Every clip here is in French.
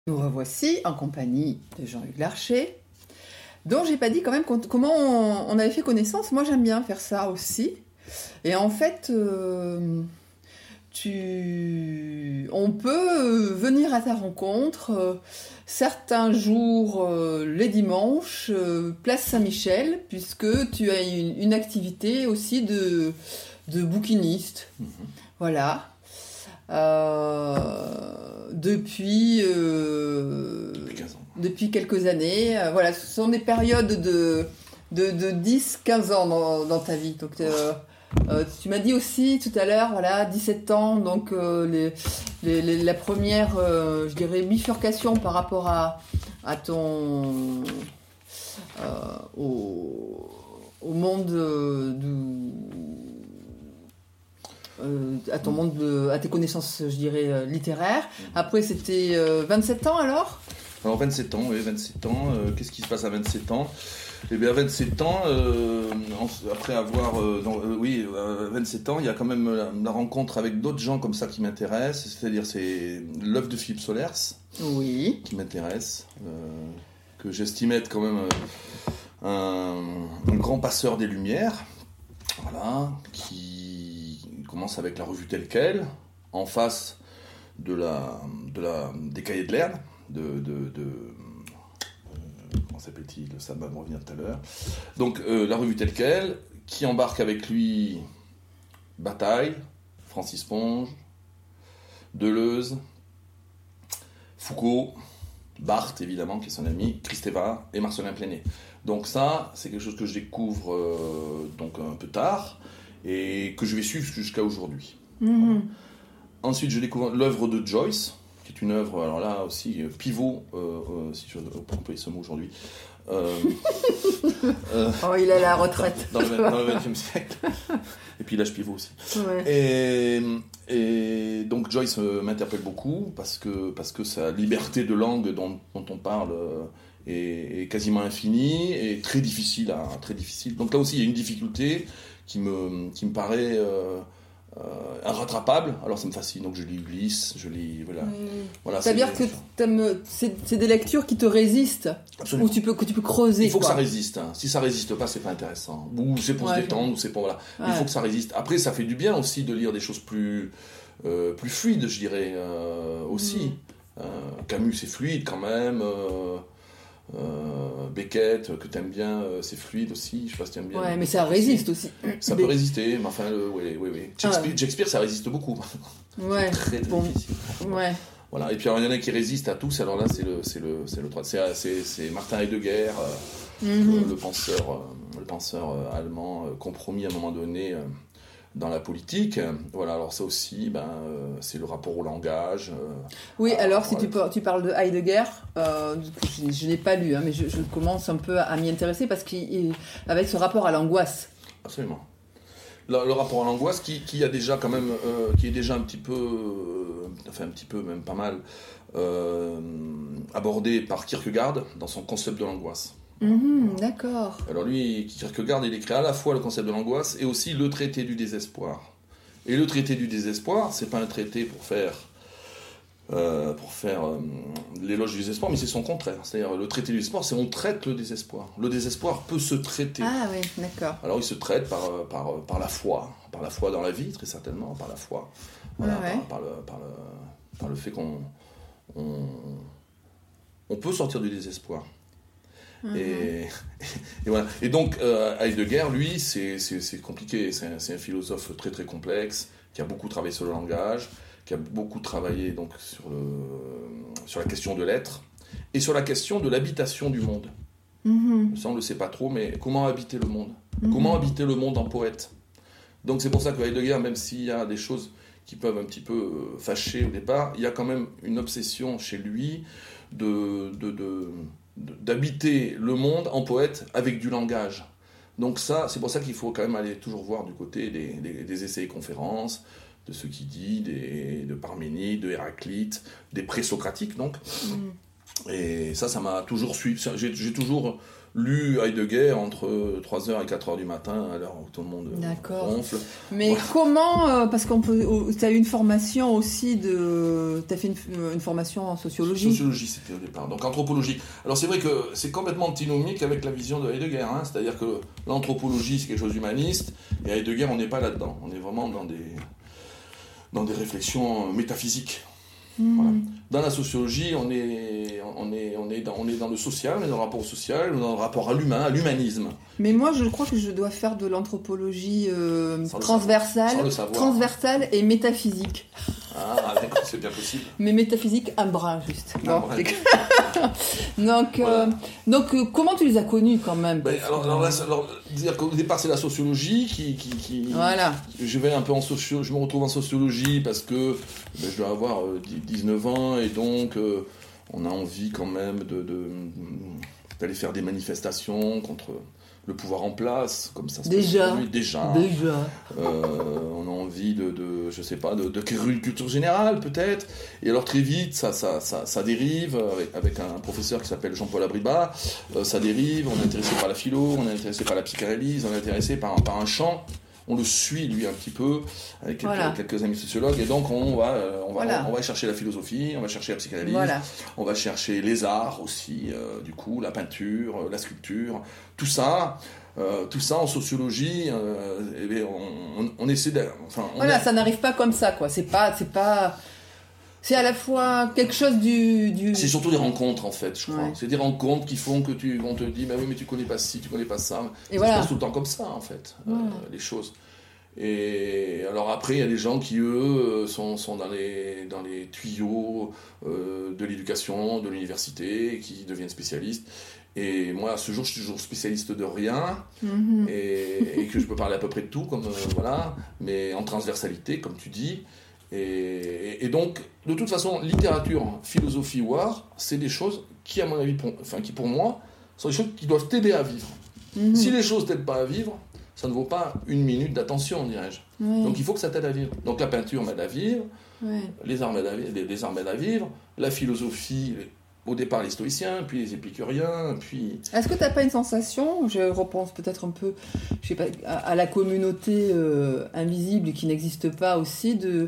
Nous revoici en compagnie de Jean-Hugues Larcher, dont j'ai pas dit quand même comment on avait fait connaissance. Moi, j'aime bien faire ça aussi. Et en fait, on peut venir à ta rencontre certains jours, les dimanches, place Saint-Michel, puisque tu as une activité aussi de bouquiniste. Mmh. Voilà. Depuis 15 ans. Depuis quelques années. Voilà, ce sont des périodes de 10-15 ans dans ta vie. Donc, tu m'as dit aussi tout à l'heure, voilà, 17 ans, donc la première, je dirais, bifurcation par rapport à ton... au monde à tes connaissances, je dirais, littéraires. Après, c'était 27 ans alors ? Alors 27 ans, oui, 27 ans. Qu'est-ce qui se passe à 27 ans ? Eh bien, à 27 ans, après avoir... 27 ans, il y a quand même la rencontre avec d'autres gens comme ça qui m'intéressent. C'est-à-dire, c'est l'œuvre de Philippe Solers, oui, qui m'intéresse, que j'estime être quand même un grand passeur des Lumières. Voilà, qui commence avec la revue telle quelle, en face des cahiers de Lerne, comment s'appelle-t-il ? Ça va me revenir tout à l'heure. Donc la revue telle quelle, qui embarque avec lui Bataille, Francis Ponge, Deleuze, Foucault, Barthes évidemment, qui est son ami, Kristeva et Marcelin Pléné. Donc ça, c'est quelque chose que je découvre donc un peu tard, et que je vais suivre jusqu'à aujourd'hui. Mmh. Voilà. Ensuite, je découvre l'œuvre de Joyce, qui est une œuvre, alors là aussi, pivot, si je peux employer ce mot aujourd'hui. Oh, il est à la retraite. Dans le XXe siècle. Et puis l'âge pivot aussi. Ouais. Et donc Joyce m'interpelle beaucoup, parce que sa liberté de langue dont on parle est quasiment infinie, et très difficile. Donc là aussi, il y a une difficulté qui me paraît irrattrapable. Alors ça me fascine, donc je lis Ulysse, voilà. Voilà, c'est-à-dire que c'est des lectures qui te résistent. Absolument. Que tu peux creuser. Il faut que ça résiste. Hein. Si ça résiste pas, c'est pas intéressant. Ou c'est pour se détendre, ou c'est pour... Voilà. Ouais. Il faut que ça résiste. Après, ça fait du bien aussi de lire des choses plus fluides, je dirais, aussi. Camus, c'est fluide quand même. Beckett, que t'aimes bien, c'est fluide aussi, je sais pas si t'aimes bien. Ouais, mais ça résiste aussi. Ça peut résister, mais enfin, oui. Shakespeare, ça résiste beaucoup. Ouais. C'est très difficile. Ouais. Voilà. Et puis, alors, il y en a qui résistent à tous, alors là, c'est Martin Heidegger, le penseur allemand, compromis à un moment donné dans la politique. Voilà, alors ça aussi, c'est le rapport au langage. Oui, alors si tu parles de Heidegger, je n'ai pas lu, hein, mais je commence un peu à m'y intéresser parce qu'avec ce rapport à l'angoisse. Absolument. Le rapport à l'angoisse qui a déjà quand même, qui est déjà un petit peu, même pas mal, abordé par Kierkegaard dans son concept de l'angoisse. D'accord. Alors lui, Kierkegaard, il écrit à la fois le concept de l'angoisse et aussi le traité du désespoir. Et le traité du désespoir, c'est pas un traité pour faire l'éloge du désespoir, mais c'est son contraire. C'est-à-dire le traité du désespoir, c'est on traite le désespoir. Le désespoir peut se traiter. Ah oui, d'accord. Alors il se traite par la foi dans la vie, très certainement, par la foi. Voilà, par le fait qu'on peut sortir du désespoir. Et voilà. Et donc Heidegger, lui, c'est compliqué. C'est un philosophe très très complexe qui a beaucoup travaillé sur le langage, qui a beaucoup travaillé donc sur la question de l'être et sur la question de l'habitation du monde. Ça, on le sait pas trop, mais comment habiter le monde ? Comment habiter le monde en poète ? Donc c'est pour ça que Heidegger, même s'il y a des choses qui peuvent un petit peu fâcher au départ, il y a quand même une obsession chez lui d'habiter le monde en poète avec du langage. Donc ça, c'est pour ça qu'il faut quand même aller toujours voir du côté des essais et conférences, de ce qu'il dit, de Parménide, de Héraclite, des présocratiques donc. Et ça m'a toujours suivi. J'ai toujours lu Heidegger entre 3h et 4h du matin, à l'heure où tout le monde ronfle. Mais voilà. Comment, parce tu as eu une formation aussi tu as fait une formation en sociologie. Sociologie, c'était au départ, donc anthropologie. Alors c'est vrai que c'est complètement antinomique avec la vision de Heidegger, hein, c'est-à-dire que l'anthropologie c'est quelque chose d'humaniste, et Heidegger on n'est pas là-dedans, on est vraiment dans des réflexions métaphysiques. Voilà. Dans la sociologie, on est dans le social, on est dans le rapport au social, on est dans le rapport à l'humain, à l'humanisme. Mais moi, je crois que je dois faire de l'anthropologie transversale et métaphysique. Ah, d'accord, c'est bien possible. Mais métaphysique, un brin, juste. Donc, voilà. Comment tu les as connus, quand même? Dire qu'au départ, c'est la sociologie qui voilà. Je me retrouve en sociologie parce que je dois avoir 19 ans, et donc on a envie quand même d'aller faire des manifestations contre le pouvoir en place, comme ça se passe aujourd'hui. Déjà. On a envie d'acquérir une culture générale, peut-être. Et alors très vite, ça dérive, avec un professeur qui s'appelle Jean-Paul Abribat, ça dérive, on est intéressé par la philo, on est intéressé par la psychanalyse, on est intéressé par un champ. On le suit, lui, un petit peu, avec quelques amis sociologues, et donc on va chercher la philosophie, on va chercher la psychanalyse, on va chercher les arts aussi, du coup, la peinture, la sculpture, tout ça en sociologie, on essaie de... ça n'arrive pas comme ça, quoi. C'est pas... C'est à la fois quelque chose du... C'est surtout des rencontres, en fait, je crois. Ouais. C'est des rencontres qui font que on te dit, mais tu connais pas ci, tu connais pas ça. Et ça se passe tout le temps comme ça, en fait, les choses. Et alors après, il y a des gens qui, eux, sont dans les tuyaux de l'éducation, de l'université, qui deviennent spécialistes. Et moi, à ce jour, je suis toujours spécialiste de rien, et que je peux parler à peu près de tout, mais en transversalité, comme tu dis. Et donc, de toute façon, littérature, philosophie ou art, c'est des choses qui, à mon avis, qui pour moi, sont des choses qui doivent t'aider à vivre. Si les choses t'aident pas à vivre, ça ne vaut pas une minute d'attention, dirais-je. Oui. Donc il faut que ça t'aide à vivre. Donc la peinture m'aide à vivre, les arts m'aident à vivre, la philosophie, au départ les stoïciens, puis les épicuriens, puis... Est-ce que tu n'as pas une sensation, je repense peut-être un peu, je sais pas, à la communauté invisible qui n'existe pas aussi, de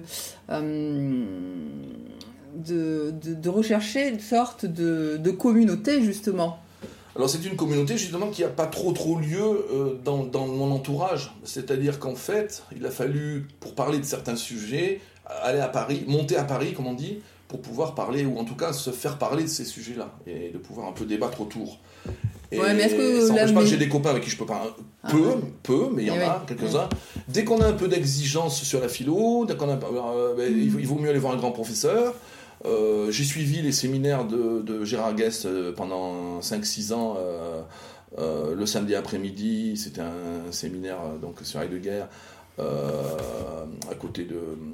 rechercher une sorte de communauté, justement? Alors c'est une communauté justement qui n'a pas trop lieu dans mon entourage. C'est-à-dire qu'en fait, il a fallu, pour parler de certains sujets, aller à Paris, monter à Paris, comme on dit, pour pouvoir parler, ou en tout cas se faire parler de ces sujets-là, et de pouvoir un peu débattre autour. Et mais est-ce que ça n'empêche pas que j'ai des copains avec qui je peux parler peu, mais il y en a quelques-uns. Dès qu'on a un peu d'exigence sur la philo, il vaut mieux aller voir un grand professeur. J'ai suivi les séminaires de Gérard Guest pendant 5-6 ans, le samedi après-midi. C'était un séminaire donc, sur Heidegger, à côté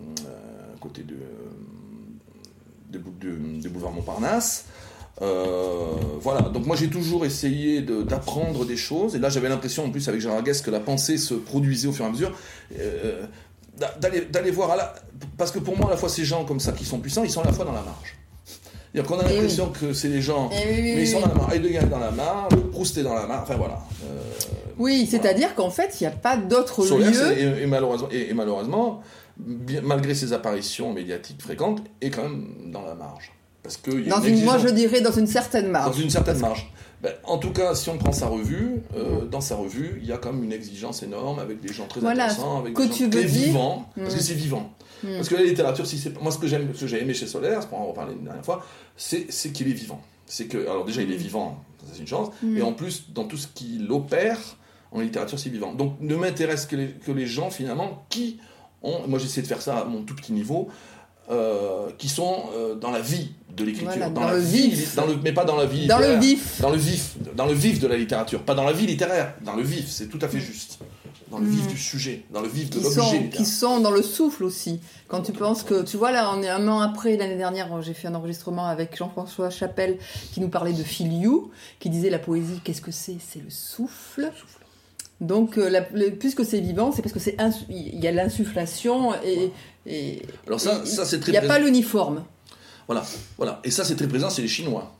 de boulevard Montparnasse. Voilà, donc moi j'ai toujours essayé d'apprendre des choses, et là j'avais l'impression en plus avec Gérard Guest que la pensée se produisait au fur et à mesure, d'aller voir parce que pour moi à la fois ces gens comme ça qui sont puissants, ils sont à la fois dans la marge. C'est-à-dire qu'on a l'impression que c'est des gens, mais ils sont dans la marge. Heidegger est dans la marge, Proust est dans la marge, enfin voilà. C'est-à-dire qu'en fait il n'y a pas d'autre lieu. Et malheureusement, malgré ses apparitions médiatiques fréquentes, est quand même dans la marge. Parce que moi je dirais dans une certaine marge. Dans une certaine marge. En tout cas, si on prend sa revue, dans sa revue, il y a quand même une exigence énorme avec des gens très intéressants, avec des gens très vivants, parce que c'est vivant. Parce que la littérature, moi ce que j'ai aimé chez Solaire, pour en reparler une dernière fois, c'est qu'il est vivant. Alors déjà, il est vivant, c'est une chance, et en plus, dans tout ce qu'il opère, en littérature, c'est vivant. Donc ne m'intéresse que les gens, finalement, qui ont, moi j'essaie de faire ça à mon tout petit niveau, qui sont dans la vie de l'écriture, mais pas dans la vie littéraire, dans le vif de la littérature, pas dans la vie littéraire, dans le vif, c'est tout à fait juste, dans le vif du sujet, dans le vif de l'objet, qui sont dans le souffle aussi. Quand tu penses que, tu vois là, on est un an après, l'année dernière, j'ai fait un enregistrement avec Jean-François Chapelle qui nous parlait de Filiou, qui disait la poésie, qu'est-ce que c'est le souffle. Donc, puisque c'est vivant, c'est parce que il y a l'insufflation et alors ça c'est très. Il n'y a pas l'uniforme. Voilà. Et ça, c'est très présent, c'est les Chinois.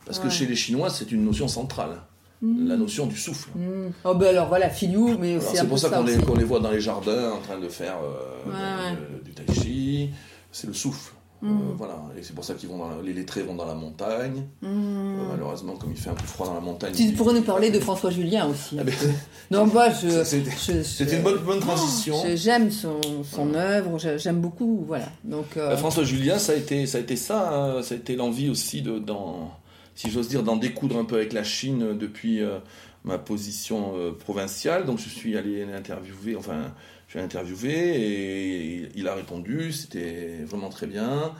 Parce que chez les Chinois, c'est une notion centrale. La notion du souffle. Oh ben alors voilà, Filou, mais aussi c'est un pour peu ça qu'on aussi. qu'on les voit dans les jardins en train de faire du tai chi. C'est le souffle. Voilà. Et c'est pour ça qu'ils vont les lettrés vont dans la montagne. Malheureusement, comme il fait un peu froid dans la montagne. Tu pourrais nous parler de François Julien aussi. Non, moi, c'était une bonne transition. J'aime son œuvre, j'aime beaucoup, voilà. Donc François Julien, ça a été ça, hein, ça a été l'envie aussi si j'ose dire, d'en découdre un peu avec la Chine depuis ma position provinciale. Donc je suis allé l'interviewer, je l'ai interviewé et il a répondu, c'était vraiment très bien.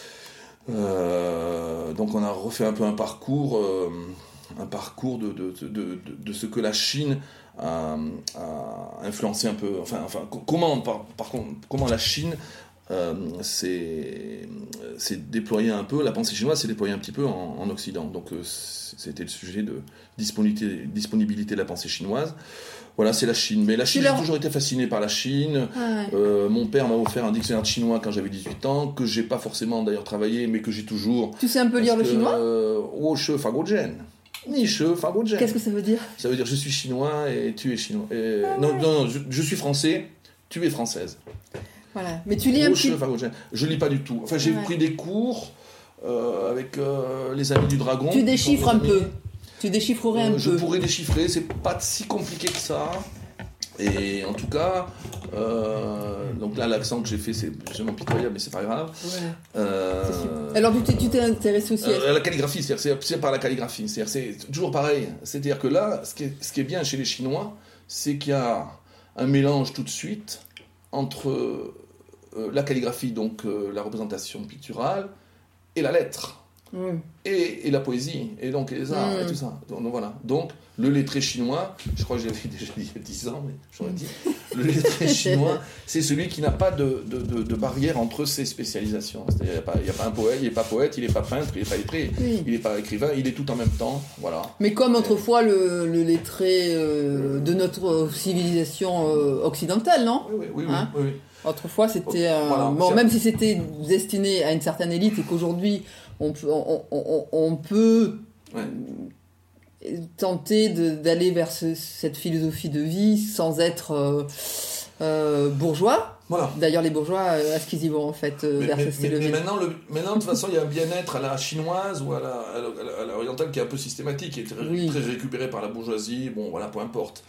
Donc on a refait un peu un parcours de ce que la Chine a influencé un peu, comment la Chine s'est déployée un peu, la pensée chinoise s'est déployée un petit peu en Occident. Donc c'était le sujet de disponibilité de la pensée chinoise. Voilà, c'est la Chine. Mais la Chine, j'ai toujours été fasciné par la Chine. Mon père m'a offert un dictionnaire de chinois quand j'avais 18 ans, que j'ai pas forcément d'ailleurs travaillé, mais que j'ai toujours. Tu sais un peu lire le chinois ? Wo-she fa-go-jen. Ni-she fa-go-jen. Qu'est-ce que ça veut dire ? Ça veut dire je suis chinois et tu es chinois. Non, je suis français, tu es française. Voilà. Mais tu lis un petit... Je lis pas du tout. Enfin, j'ai pris des cours avec les Amis du Dragon. Tu déchiffres un peu. Tu déchiffrerais un peu. Je pourrais déchiffrer, c'est pas si compliqué que ça. Et en tout cas, donc là, l'accent que j'ai fait, c'est vraiment pitoyable, mais c'est pas grave. Alors, tu t'es intéressé aussi à la calligraphie, c'est par la calligraphie. C'est toujours pareil. C'est-à-dire que là, ce qui est bien chez les Chinois, c'est qu'il y a un mélange tout de suite entre la calligraphie, donc la représentation picturale, et la lettre, et la poésie, et donc les arts, et tout ça. Donc voilà. Donc, le lettré chinois, je crois que j'avais déjà dit il y a 10 ans, mais j'aurais dit, le lettré chinois, c'est celui qui n'a pas de barrière entre ses spécialisations. C'est-à-dire, il n'y a pas un poète, il n'est pas poète, il n'est pas peintre, il n'est pas lettré, il n'est pas écrivain, il est tout en même temps. Voilà. Mais comme autrefois le lettré de notre civilisation occidentale, non ? Oui. Autrefois, c'était même si c'était destiné à une certaine élite et qu'aujourd'hui on peut tenter d'aller vers cette philosophie de vie sans être bourgeois. Voilà. D'ailleurs, les bourgeois, est-ce qu'ils y vont en fait vers ce style de vie ? Mais maintenant, de toute façon, il y a un bien-être à la chinoise ou à la orientale qui est un peu systématique, qui est très récupéré par la bourgeoisie. Bon, voilà, peu importe.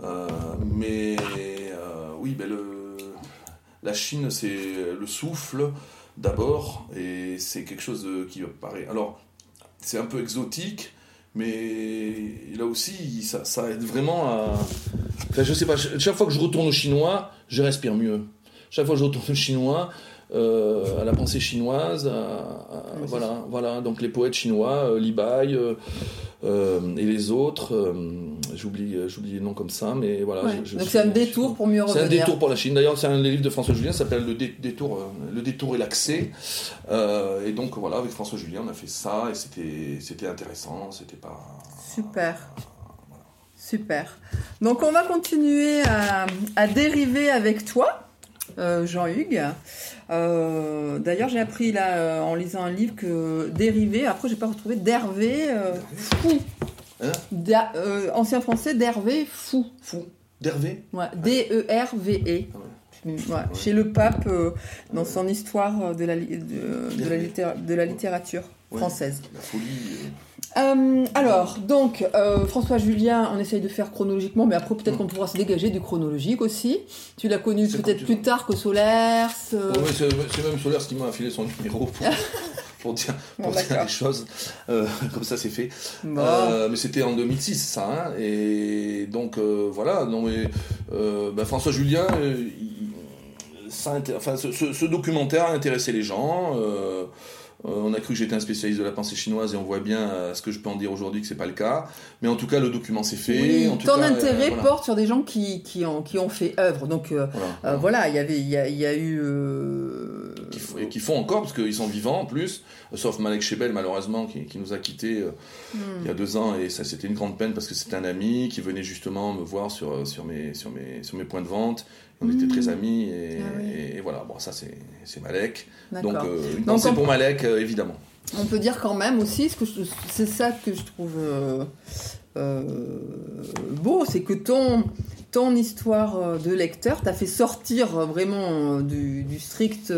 La Chine, c'est le souffle d'abord, et c'est quelque chose qui paraît. Alors, c'est un peu exotique, mais là aussi, ça aide vraiment à. Enfin, je sais pas, chaque fois que je retourne au chinois, je respire mieux. Chaque fois que je retourne au chinois, à la pensée chinoise, voilà. Donc les poètes chinois, Li Bai et les autres, j'oublie les noms comme ça, mais voilà. Donc c'est un détour pour mieux revenir. C'est un détour pour la Chine. D'ailleurs, c'est un des livres de François Julien, ça s'appelle Le détour et l'accès. Et donc voilà, avec François Julien, on a fait ça et c'était intéressant, c'était pas. Super. Voilà. Super. Donc on va continuer à dériver avec toi. Jean-Hugues. D'ailleurs, j'ai appris là en lisant un livre que dérivé, après j'ai pas retrouvé d'Hervé fou. Ancien français d'Hervé fou. Fou. D'Hervé. Ouais, D-E-R-V-E. Chez le pape dans son histoire de la littérature française. La folie. Alors, donc, François Julien, on essaye de faire chronologiquement, mais après peut-être qu'on pourra se dégager du chronologique aussi. Tu l'as connu peut-être plus tard que Solers. C'est même Solers qui m'a affilé son numéro pour dire les choses. Comme ça, c'est fait. Bon. Mais c'était en 2006, ça. Hein, et donc, voilà. Non, mais, François Julien, ce documentaire a intéressé les gens. On a cru que j'étais un spécialiste de la pensée chinoise et on voit bien ce que je peux en dire aujourd'hui que c'est pas le cas. Mais en tout cas, le document s'est fait. Oui, en tout ton cas, intérêt porte sur des gens qui ont fait œuvre. Donc voilà, il y a eu qui font encore parce qu'ils sont vivants en plus. Sauf Malek Chebel malheureusement qui nous a quittés il y a 2 ans et ça c'était une grande peine parce que c'était un ami qui venait justement me voir sur mes points de vente. On était très amis et voilà. Bon, ça c'est Malek. D'accord. Donc une pensée pour Malek évidemment. On peut dire quand même aussi, c'est ça que je trouve beau, c'est que ton histoire de lecteur t'a fait sortir vraiment du strict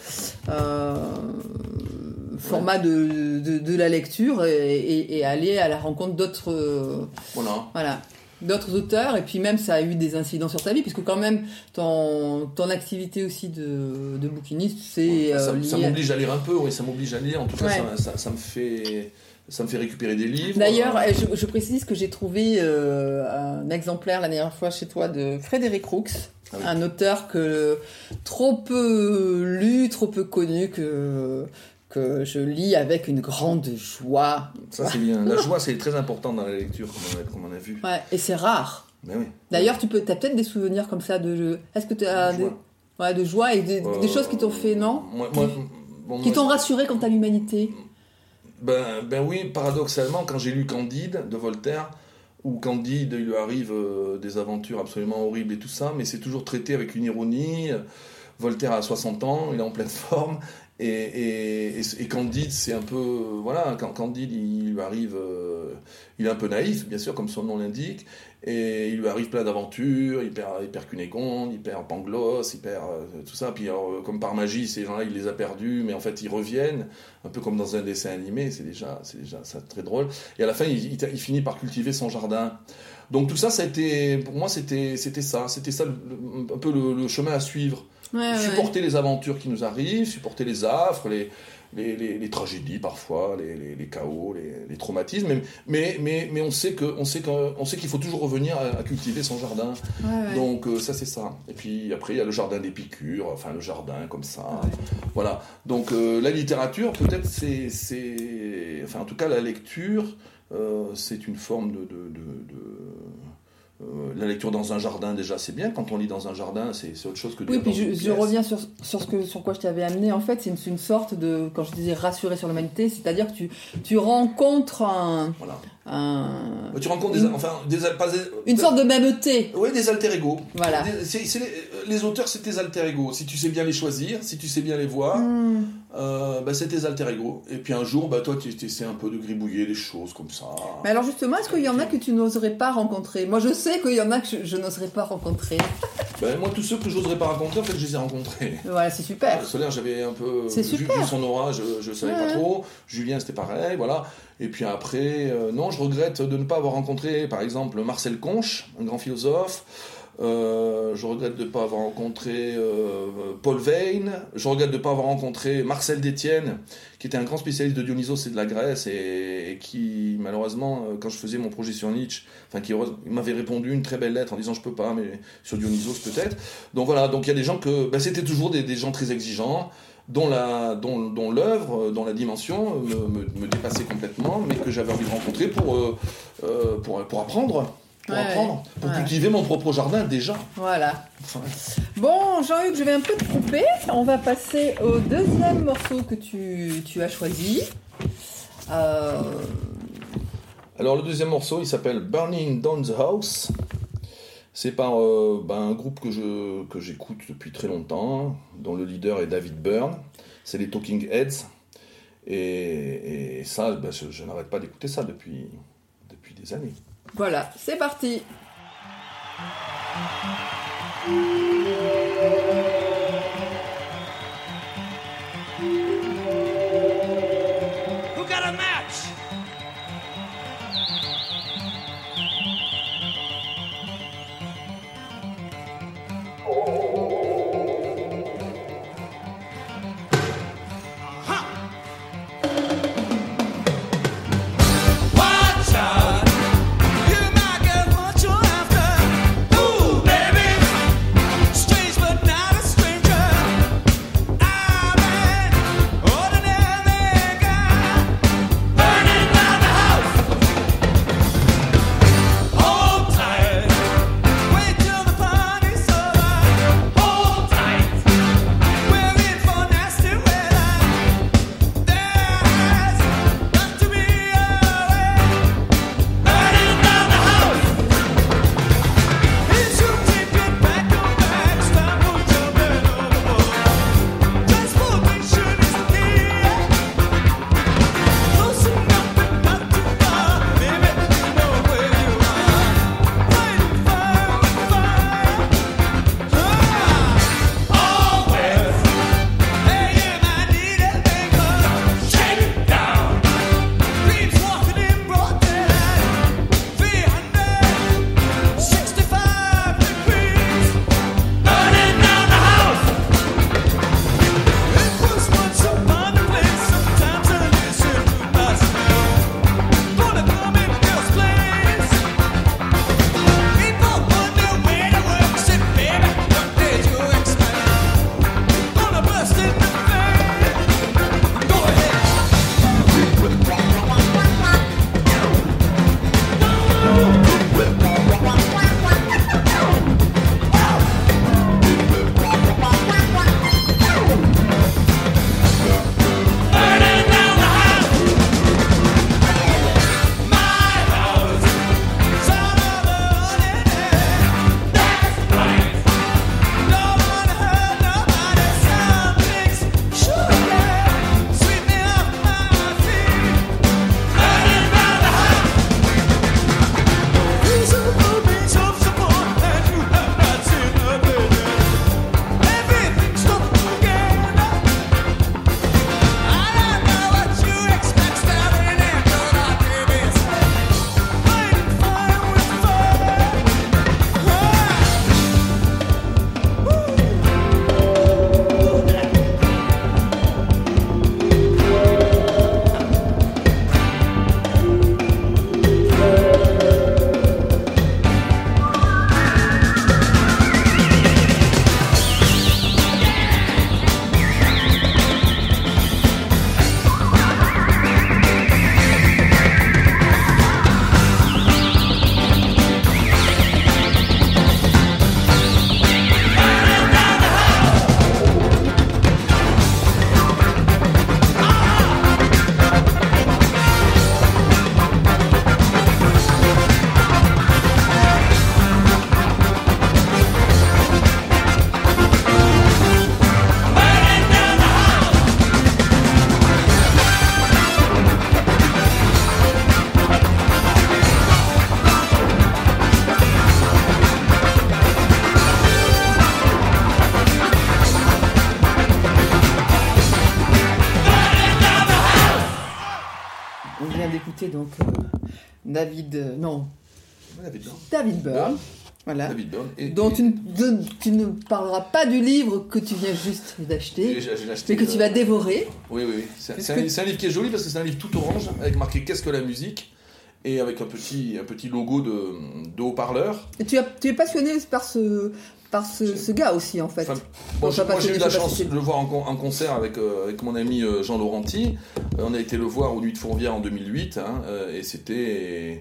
format de la lecture et aller à la rencontre d'autres d'autres auteurs, et puis même ça a eu des incidents sur ta vie, puisque quand même ton activité aussi de bouquiniste, c'est ça m'oblige à lire un peu, oui, ça m'oblige à lire, en tout cas ça me fait récupérer des livres. D'ailleurs, je précise que j'ai trouvé un exemplaire la dernière fois chez toi de Frédéric Roux, un auteur trop peu lu, trop peu connu, que je lis avec une grande joie. Ça, c'est bien. La joie, c'est très important dans la lecture, comme on a vu. Ouais, et c'est rare. Mais oui. D'ailleurs, t'as peut-être des souvenirs comme ça de... Est-ce que tu as de joie et des choses qui t'ont fait, non qui t'ont rassuré quant à l'humanité? Ben oui, paradoxalement, quand j'ai lu Candide de Voltaire, où Candide, il lui arrive des aventures absolument horribles et tout ça, mais c'est toujours traité avec une ironie. Voltaire a 60 ans, il est en pleine forme. Et Candide, c'est un peu... Voilà, quand Candide, il lui arrive... il est un peu naïf, bien sûr, comme son nom l'indique, et il lui arrive plein d'aventures, il perd Cunégonde, il perd Pangloss, il perd tout ça, puis alors, comme par magie, ces gens-là, il les a perdus, mais en fait, ils reviennent, un peu comme dans un dessin animé, c'est déjà ça, très drôle, et à la fin, il finit par cultiver son jardin. Donc tout ça, pour moi, c'était ça un peu le chemin à suivre. Supporter les aventures qui nous arrivent, supporter les affres, les tragédies parfois, les chaos, les traumatismes, mais on sait qu'il faut toujours revenir à cultiver son jardin. Donc ça c'est ça. Et puis après il y a le jardin d'Épicure, enfin le jardin comme ça. Voilà. Donc la littérature peut-être enfin en tout cas la lecture c'est une forme de la lecture dans un jardin, déjà, c'est bien. Quand on lit dans un jardin, c'est autre chose que de... Oui, puis je reviens sur quoi je t'avais amené. En fait, c'est une sorte de... Quand je disais rassurer sur l'humanité, c'est-à-dire que tu rencontres tu rencontres une sorte de mêmeté. Oui, des alter-ego. Voilà. Les auteurs, c'est tes alter-ego. Si tu sais bien les choisir, si tu sais bien les voir, c'est tes alter-ego. Et puis un jour, toi, tu essaies un peu de gribouiller des choses comme ça. Mais alors justement, est-ce qu'il y en a que tu n'oserais pas rencontrer? Moi, je sais qu'il y en a que je n'oserais pas rencontrer. Moi, tous ceux que je n'oserais pas rencontrer, en fait, je les ai rencontrés. Voilà, c'est super. Solaire, j'avais un peu... C'est super. Vu son aura, je savais pas trop. Julien, c'était pareil, voilà. Et puis après, non, je regrette de ne pas avoir rencontré, par exemple, Marcel Conche, un grand philosophe. Je regrette de ne pas avoir rencontré Paul Veyne. Je regrette de ne pas avoir rencontré Marcel Détienne, qui était un grand spécialiste de Dionysos et de la Grèce, et qui, malheureusement, quand je faisais mon projet sur Nietzsche, il m'avait répondu une très belle lettre en disant « je peux pas, mais sur Dionysos peut-être ». Donc voilà, donc il y a des gens que... c'était toujours des gens très exigeants, dont l'œuvre, dont la dimension me dépassait complètement, mais que j'avais envie de rencontrer pour apprendre. Pour cultiver mon propre jardin déjà. Voilà. Bon, Jean-Hugues, je vais un peu te couper. On va passer au deuxième morceau que tu as choisi. Alors le deuxième morceau, il s'appelle Burning Down the House. C'est par un groupe que j'écoute depuis très longtemps, dont le leader est David Byrne. C'est les Talking Heads. Et ça, je n'arrête pas d'écouter ça depuis des années. Voilà, c'est parti. Who got a match? Strange écouter donc David Byrne. David Byrne. Voilà. David Byrne. Dont tu ne parleras pas du livre que tu viens juste d'acheter, mais que tu vas dévorer. Oui. C'est un livre qui est joli parce que c'est un livre tout orange avec marqué « Qu'est-ce que la musique ?» et avec un petit logo de haut-parleur. Et tu es passionné par ce gars aussi, en fait. Moi, j'ai eu la chance de le voir en concert avec mon ami Jean Laurenti. On a été le voir aux Nuits de Fourvière en 2008, et c'était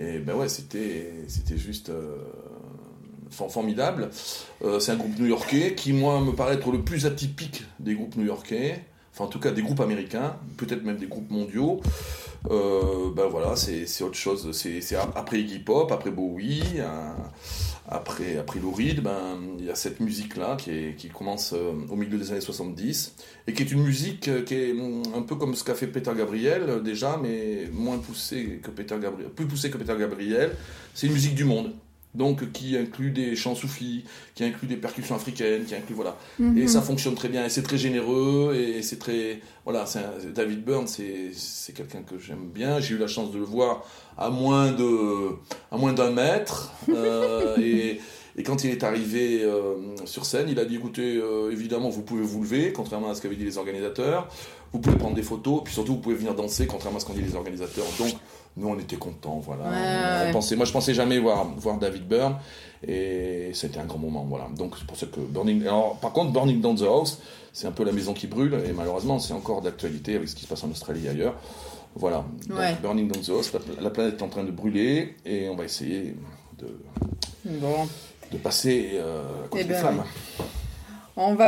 juste formidable. C'est un groupe new-yorkais qui, moi, me paraît être le plus atypique des groupes new-yorkais. Enfin, en tout cas, des groupes américains, peut-être même des groupes mondiaux. C'est autre chose. C'est après Iggy Pop, après Bowie, après Lou Reed, il y a cette musique-là qui commence au milieu des années 70 et qui est une musique qui est un peu comme ce qu'a fait Peter Gabriel déjà, mais moins poussée que Peter Gabriel, plus poussée que Peter Gabriel. C'est une musique du monde. Donc, qui inclut des chants soufis, qui inclut des percussions africaines, qui inclut, voilà. Mm-hmm. Et ça fonctionne très bien, et c'est très généreux, et c'est très... Voilà, David Byrne, c'est quelqu'un que j'aime bien. J'ai eu la chance de le voir à moins d'un mètre, et quand il est arrivé sur scène, il a dit, écoutez, évidemment, vous pouvez vous lever, contrairement à ce qu'avaient dit les organisateurs, vous pouvez prendre des photos, puis surtout, vous pouvez venir danser, contrairement à ce qu'ont dit les organisateurs. Donc, nous, on était contents, voilà. Moi, je pensais jamais voir David Byrne, et c'était un grand moment, voilà. Donc, c'est pour ça que par contre, Burning Down the House, c'est un peu la maison qui brûle, et malheureusement, c'est encore d'actualité avec ce qui se passe en Australie et ailleurs. Voilà. Donc, Burning Down the House, la planète est en train de brûler, et on va essayer de passer à côté des flammes. On va